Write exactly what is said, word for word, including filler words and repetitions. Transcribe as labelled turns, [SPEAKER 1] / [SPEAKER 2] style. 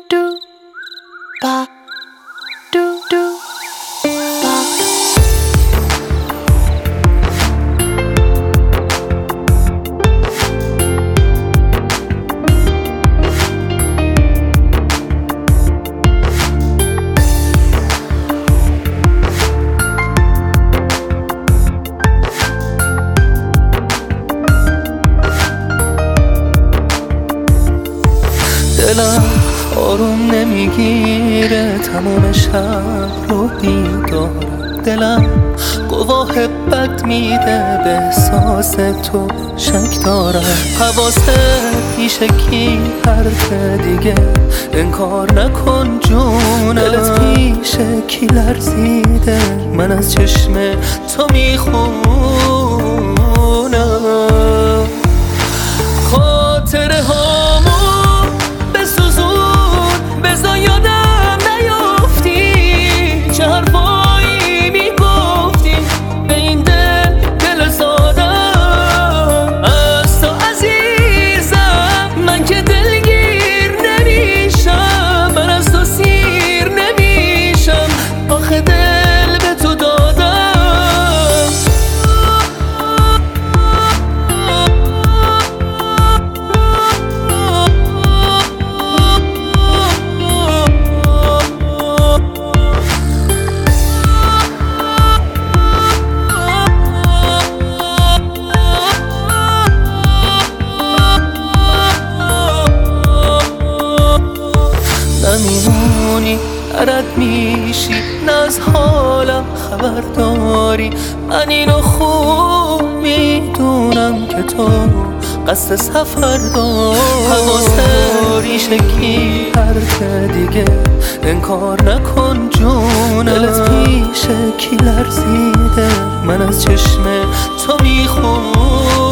[SPEAKER 1] do ba do do ba. دلم آروم نمیگیره تمام شب رو بیدارم، دلم گواه بد میده به احساس تو شک دارم. حواست پیش کی حرف دیگه انکار نکن جونم، دلت پیش کی لرزیده من از چشم تو میخونم. خاطره هامو بزا یادم نیافتی چه حرفایی میگفتی به این دل دل سادم. از تو عزیزم من که دلگیر نمیشم، من از تو سیر نمیشم، آخه دل به تو دادم. نمیمونی رد میشی نه از حالم خبر داری، من اینو خوب میدونم که تو قصد سفر داری. حواست ریش کی حرف دیگه انکار نکن جونم، دلت پیش کی لرزیده من از چشم تو میخونم.